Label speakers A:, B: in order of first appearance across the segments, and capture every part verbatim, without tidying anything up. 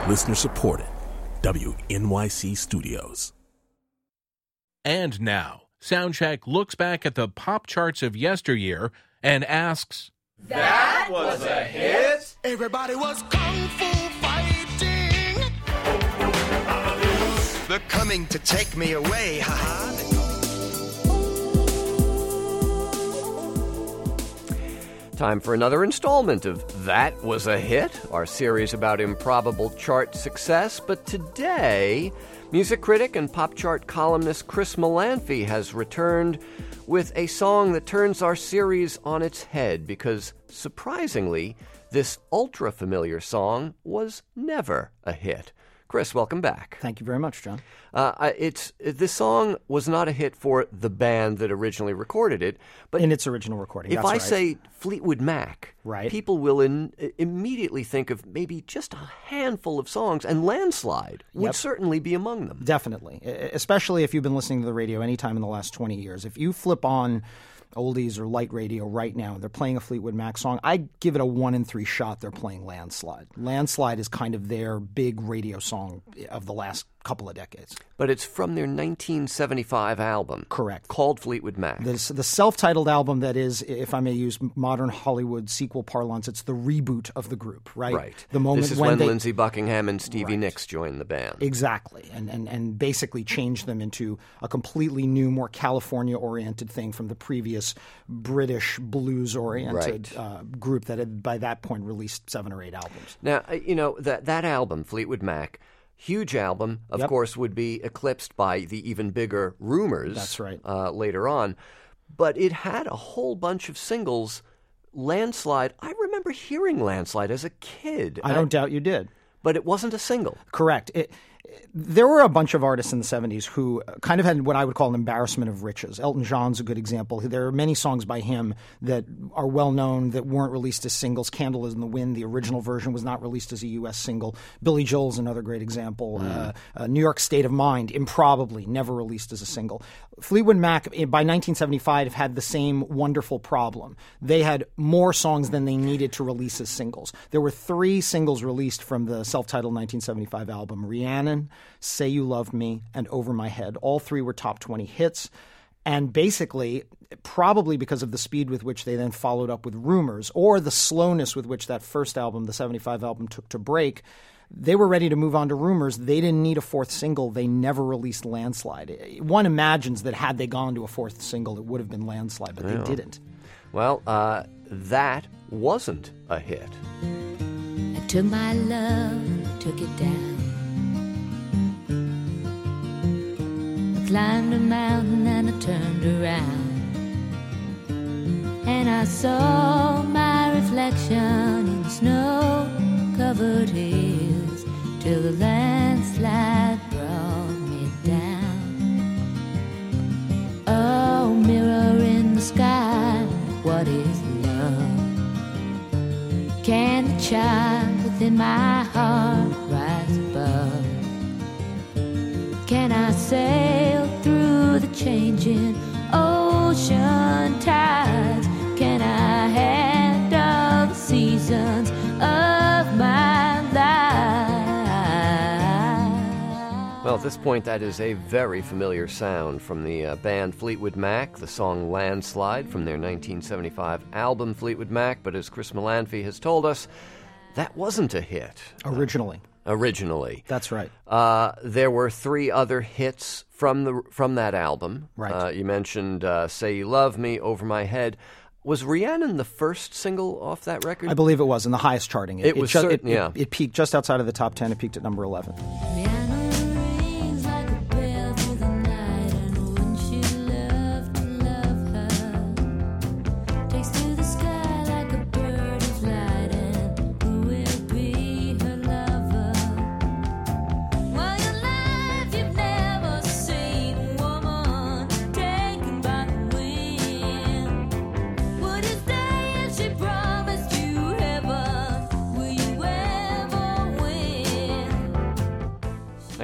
A: Listener supported. W N Y C Studios.
B: And now, Soundcheck looks back at the pop charts of yesteryear and asks,
C: That was a hit?
D: Everybody was kung fu fighting.
E: They're coming to take me away, haha.
F: Time for another installment of That Was a Hit, our series about improbable chart success. But today, music critic and pop chart columnist Chris Molanphy has returned with a song that turns our series on its head because, surprisingly, this ultra-familiar song was never a hit. Chris, welcome back.
G: Thank you very much, John.
F: Uh, it's this song was not a hit for the band that originally recorded it, but
G: in its original recording.
F: If
G: that's
F: I
G: right.
F: say Fleetwood Mac,
G: right.
F: people will in, immediately think of maybe just a handful of songs, and Landslide would
G: Yep.
F: certainly be among them.
G: Definitely, especially if you've been listening to the radio anytime in the last twenty years. If you flip on oldies or light radio right now, they're playing a Fleetwood Mac song, I give it a one in three shot they're playing Landslide. Landslide is kind of their big radio song of the last couple of decades.
F: But it's from their nineteen seventy-five album.
G: Correct.
F: Called Fleetwood Mac.
G: The, the self-titled album that is, if I may use modern Hollywood sequel parlance, it's the reboot of the group, right?
F: Right.
G: The moment
F: this is
G: when,
F: when
G: they,
F: Lindsey Buckingham and Stevie
G: Right.
F: Nicks joined the band.
G: Exactly, and, and, and basically changed them into a completely new, more California-oriented thing from the previous British blues-oriented
F: Right.
G: uh, group that had, by that point, released seven or eight albums.
F: Now, uh, you know, that, that album, Fleetwood Mac, huge album, of
G: Yep.
F: course, would be eclipsed by the even bigger Rumors.
G: That's right.
F: Uh, later on. But it had a whole bunch of singles. Landslide, I remember hearing Landslide as a kid.
G: I don't doubt you did.
F: But it wasn't a single.
G: Correct. It, there were a bunch of artists in the seventies who kind of had what I would call an embarrassment of riches. Elton John's a good example. There are many songs by him that are well known that weren't released as singles. Candle in the Wind, the original version, was not released as a U S single. Billy Joel's another great example. Mm. Uh, uh, New York State of Mind, improbably, never released as a single. Fleetwood Mac, by nineteen seventy-five, had the same wonderful problem. They had more songs than they needed to release as singles. There were three singles released from the self-titled nineteen seventy-five album: Rhiannon, Say You Love Me, and Over My Head. All three were top twenty hits. And basically, probably because of the speed with which they then followed up with Rumors, or the slowness with which that first album, the seventy-five album, took to break, they were ready to move on to Rumors. They didn't need a fourth single. They never released Landslide. One imagines that had they gone to a fourth single, it would have been Landslide, but
F: Yeah.
G: they didn't.
F: Well, uh, that wasn't a hit.
H: I took my love, took it down. I climbed a mountain and I turned around, and I saw my reflection in snow-covered hills till the landslide brought me down. Oh, mirror in the sky, what is love? Can the child within my heart rise above? Can I sail through the changing ocean tides? Can I handle the seasons of my life?
F: Well, at this point, that is a very familiar sound from the uh, band Fleetwood Mac, the song Landslide from their nineteen seventy-five album Fleetwood Mac. But as Chris Molanphy has told us, that wasn't a hit.
G: Originally.
F: Uh, originally.
G: That's right.
F: Uh, there were three other hits from the from that album.
G: Right.
F: Uh, you mentioned uh, Say You Love Me, Over My Head. Was Rhiannon the first single off that record?
G: I believe it was, in the highest charting.
F: It was
G: ju-
F: certain,
G: it,
F: yeah.
G: It, it peaked just outside of the top ten. It peaked at number eleven.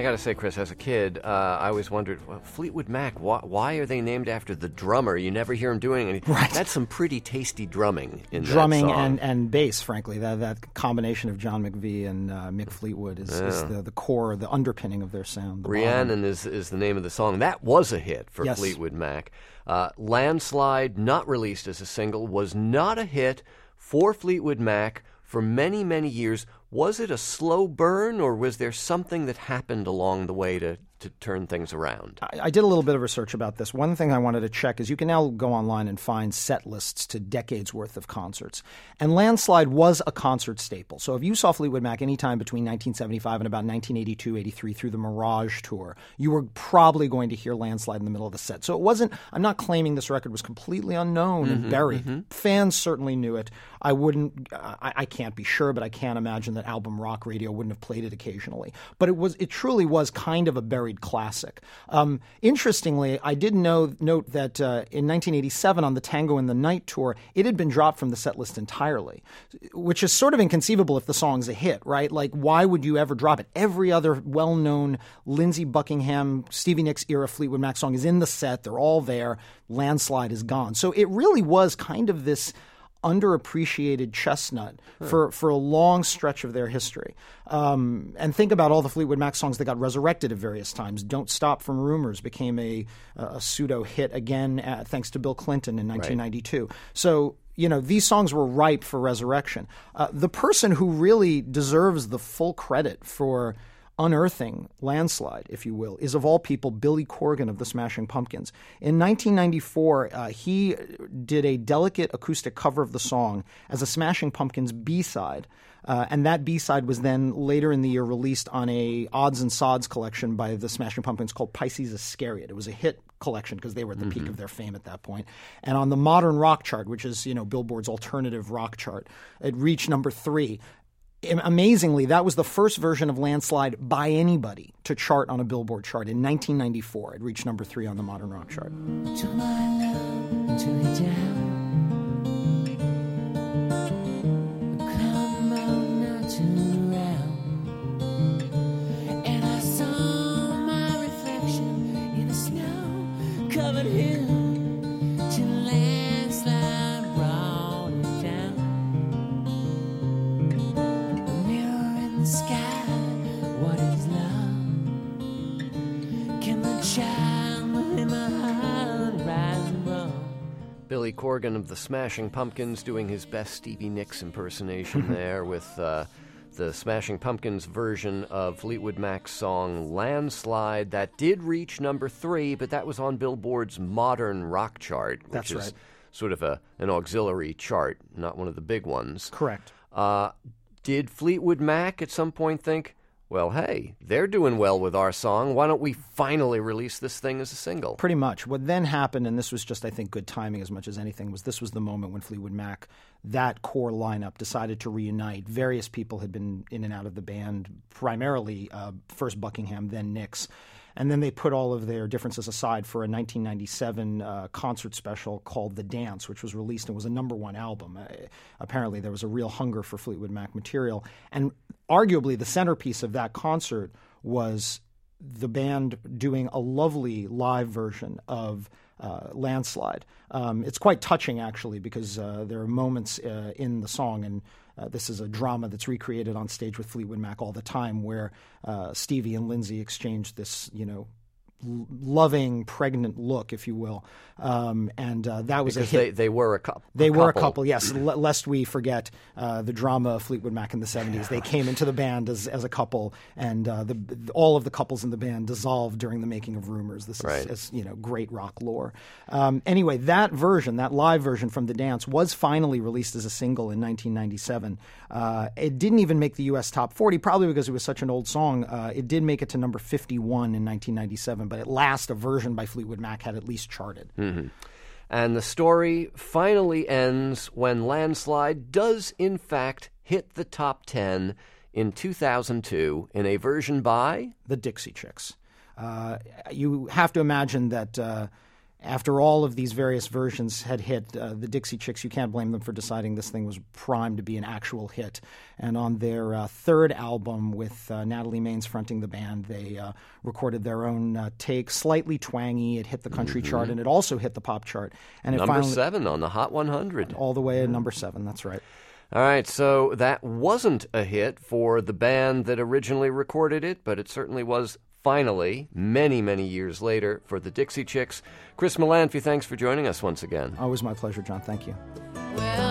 F: got to say, Chris, as a kid, uh, I always wondered, well, Fleetwood Mac, why, why are they named after the drummer? You never hear him doing anything.
G: Right.
F: That's some pretty tasty drumming in
G: drumming
F: that song.
G: and, and bass, frankly. That that combination of John McVie and uh, Mick Fleetwood is,
F: yeah.
G: is the, the core, the underpinning of their sound. The
F: Rhiannon is, is the name of the song. That was a hit for
G: yes.
F: Fleetwood Mac. Uh, Landslide, not released as a single, was not a hit for Fleetwood Mac for many, many years. Was it a slow burn, or was there something that happened along the way to, to turn things around?
G: I, I did a little bit of research about this. One thing I wanted to check is you can now go online and find set lists to decades worth of concerts. And Landslide was a concert staple. So if you saw Fleetwood Mac anytime between nineteen seventy-five and about nineteen eighty-two, eighty-three through the Mirage Tour, you were probably going to hear Landslide in the middle of the set. So it wasn't, I'm not claiming this record was completely unknown mm-hmm, and buried. Mm-hmm. Fans certainly knew it. I wouldn't, I, I can't be sure, but I can't imagine that album rock radio wouldn't have played it occasionally. But it was, it truly was kind of a buried classic. Um, interestingly, I did know, note that uh, in nineteen eighty-seven on the Tango in the Night tour, it had been dropped from the set list entirely, which is sort of inconceivable if the song's a hit, right? Like, why would you ever drop it? Every other well-known Lindsey Buckingham, Stevie Nicks era Fleetwood Mac song is in the set. They're all there. Landslide is gone. So it really was kind of this underappreciated chestnut huh. for, for a long stretch of their history. Um, and think about all the Fleetwood Mac songs that got resurrected at various times. Don't Stop from Rumors became a, a pseudo hit again uh, thanks to Bill Clinton in nineteen ninety-two. Right. So, you know, these songs were ripe for resurrection. Uh, the person who really deserves the full credit for unearthing Landslide, if you will, is of all people Billy Corgan of the Smashing Pumpkins. In nineteen ninety-four, uh, he did a delicate acoustic cover of the song as a Smashing Pumpkins B-side, uh, and that B-side was then later in the year released on a Odds and Sods collection by the Smashing Pumpkins called Pisces Iscariot. It was a hit collection because they were at the mm-hmm. peak of their fame at that point. And on the Modern Rock chart, which is, you know, Billboard's alternative rock chart, it reached number three. Amazingly, that was the first version of Landslide by anybody to chart on a Billboard chart in nineteen ninety-four. It reached number three on the Modern Rock chart.
H: Took my love to lay down. Come on now, turn around. And I saw my reflection in the snow-covered hill. Till landslide brought it down. Sky, what is love? Can the child within my heart rise above?
F: Billy Corgan of the Smashing Pumpkins doing his best Stevie Nicks impersonation there with uh, the Smashing Pumpkins version of Fleetwood Mac's song Landslide. That did reach number three, but that was on Billboard's Modern Rock chart, which
G: That's
F: is
G: right.
F: sort of a an auxiliary chart, not one of the big ones.
G: Correct.
F: Uh, Did Fleetwood Mac at some point think, well, hey, they're doing well with our song. Why don't we finally release this thing as a single?
G: Pretty much. What then happened, and this was just, I think, good timing as much as anything, was this was the moment when Fleetwood Mac, that core lineup, decided to reunite. Various people had been in and out of the band, primarily uh, first Buckingham, then Nicks. And then they put all of their differences aside for a nineteen ninety-seven uh, concert special called The Dance, which was released and was a number one album. Uh, apparently there was a real hunger for Fleetwood Mac material. And arguably the centerpiece of that concert was the band doing a lovely live version of uh, Landslide. Um, it's quite touching, actually, because uh, there are moments uh, in the song, and Uh, this is a drama that's recreated on stage with Fleetwood Mac all the time, where uh, Stevie and Lindsey exchange this, you know, l- loving, pregnant look, if you will. Um, and uh, that was
F: because
G: a hit.
F: They, they were a, cu-
G: they
F: a couple.
G: were a couple, yes. L- lest we forget uh, the drama of Fleetwood Mac in the seventies. They came into the band as, as a couple, and uh, the, all of the couples in the band dissolved during the making of Rumors. This is,
F: right.
G: is you know, great rock lore. Um, anyway, that version, that live version from The Dance, was finally released as a single in nineteen ninety-seven. Uh, it didn't even make the U S top forty, probably because it was such an old song. Uh, it did make it to number fifty-one in nineteen ninety-seven, but at last a version by Fleetwood Mac had at least charted.
F: Mm-hmm. And the story finally ends when Landslide does, in fact, hit the top ten in two thousand two in a version by
G: the Dixie Chicks. Uh, you have to imagine that uh, after all of these various versions had hit, uh, the Dixie Chicks, you can't blame them for deciding this thing was primed to be an actual hit. And on their uh, third album, with uh, Natalie Maines fronting the band, they uh, recorded their own uh, take, slightly twangy. It hit the country
F: Mm-hmm.
G: chart, and it also hit the pop chart. And it
F: Number
G: finally,
F: seven on the Hot one hundred.
G: all the way to number seven. That's right.
F: All right, so that wasn't a hit for the band that originally recorded it, but it certainly was finally, many, many years later, for the Dixie Chicks. Chris Molanphy, thanks for joining us once again.
G: Always my pleasure, John. Thank you.
H: Well,